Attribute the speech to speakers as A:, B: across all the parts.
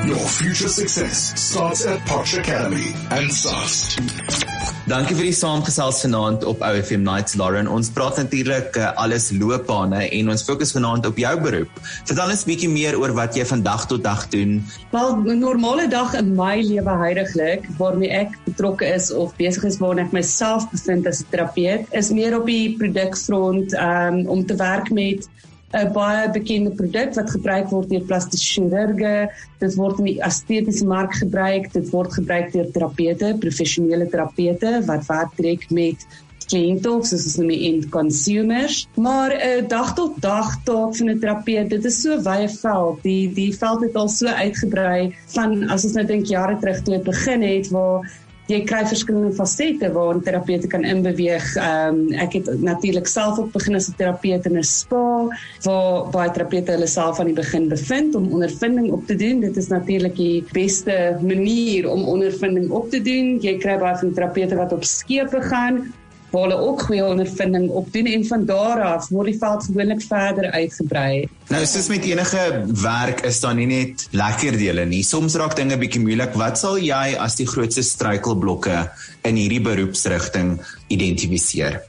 A: Your future success starts at Potch Academy and SARS.
B: Dankie vir die saamgesels vanaand op OFM Nights, Lauren. Ons praat natuurlik alles loopbane en ons fokus vanaand op jou beroep. Vertel ons bietjie meer oor wat jy van dag tot dag doen.
C: Wel, 'n normale dag in my lewe huidiglik, waarmee ek betrokke is of besig is waarin ek myself bevind as 'n terapeut, is meer op die produkfront om te werk met 'n baie bekende produk wat gebruik word deur plastiese chirurge. Dit word in die estetiese mark gebruik, dit word gebruik deur terapeute, professionele terapeute wat werk direk met kliënte of soos ons noem end consumers. Maar 'n dag tot dag taak van 'n terapeut, dit is so wye veld. Die veld het al so uitgebrei van as ons nou dink jare terug toe dit begin het waar jy kry verskillende fasette waarin terapeute kan inbeweeg. Ek het natuurlik self ook begin as 'n terapeut in 'n spa, waar baie terapeute hulle self aan die begin bevind om ondervinding op te doen. Dit is natuurlik die beste manier om ondervinding op te doen. Jy kry baie van terapeute wat op skepe gaan, waar hulle ook goeie ondervinding opdoen en van daar af word die veld gewoonlik verder uitgebrei.
B: Nou, soos met enige werk is daar nie net lekker dele nie. Soms raak dinge bietjie moeilik. Wat sal jy as die grootste struikelblokke in hierdie beroepsrigting identifiseer?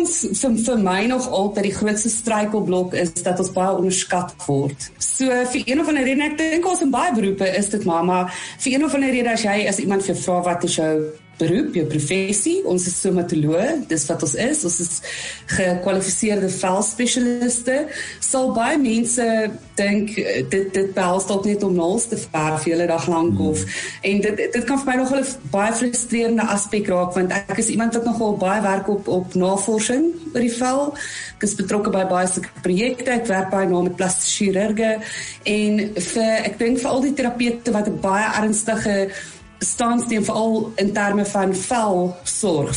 C: Vir my nog altyd die grootste struikelblok is dat ons baie onderskat word. So vir een of ander rede, ek dink ons in baie beroepe is dit maar vir een of ander rede as iemand vir jou vra wat is jou beroep, jou professie, ons is stomatoloog, dis wat ons is gekwalifiseerde velspesialiste, sal baie mense dink, dit behels dalk net om naels te verf hele dag lank en dit kan vir my nog 'n baie frustrerende aspek raak, want ek is iemand wat nogal baie werk op navorsing oor die vel, ek is betrokke by baie sulke projekte, ek werk baie nou met plastische chirurge, en ek dink vir al die terapeute wat 'n baie ernstige staansteen veral in terme van velsorg,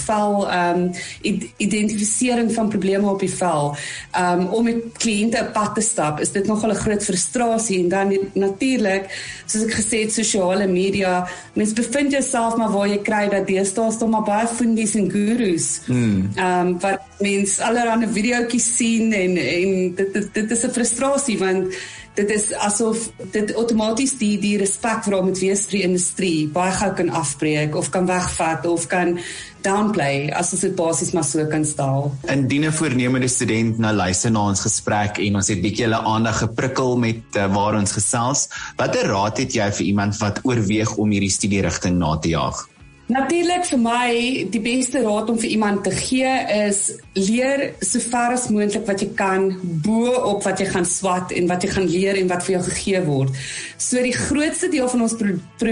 C: identifisering van probleme op die vel, om met kliënte 'n pad te stap, is dit nogal 'n groot frustrasie, en dan natuurlik, soos ek gesê het, sosiale media, mens bevind jouself maar waar jy kry dat deesdae is daar maar baie fundies en gurus, wat mens allerhande videoetjies sien, en dit is 'n frustrasie, want dit is asof dit outomaties die respek wat daar moet wees vir die industrie baie gou kan afbreek, of kan wegvat, of kan downplay, as ons dit basies maar so kan stel.
B: Indien 'n voornemende student nou luister na ons gesprek en ons het bietjie hulle aandag geprikkel met waar ons gesels, watter raad het jy vir iemand wat oorweeg om hierdie studierigting na te jaag?
C: Natuurlik vir my, die beste raad om vir iemand te gee is, leer so ver as moontlik wat jy kan, bo op wat jy gaan swat en wat jy gaan leer en wat vir jou gegee word. So die grootste deel van ons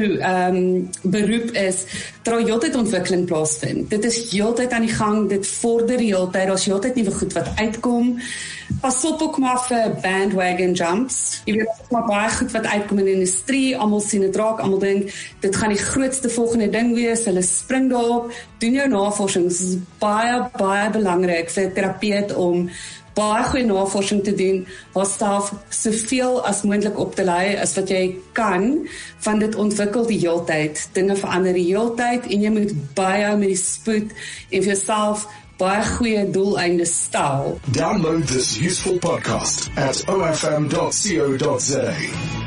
C: beroep is, daar heeltyd ontwikkeling plaasvind. Dit is heeltyd aan die gang, dit vorder heeltyd, daar's heeltyd nuwe goed wat uitkom. Pas op ook maar vir bandwagon jumps. Jy weet, daar is maar baie goed wat uitkom in die industrie, almal sien dit raak, almal dink, dit gaan die grootste volgende ding wees, hulle spring daarop, doen jou navorsing. Dit is baie, baie belangrik vir 'n terapeut om baie goeie navorsing te doen, waarself soveel as moontlik op te lei as wat jy kan, van dit ontwikkel die heeltyd, dinge verander die heeltyd, en jy moet baie met die spoed en vir jouself baie goeie doeleindes stel.
A: Download this useful podcast at ofm.co.za.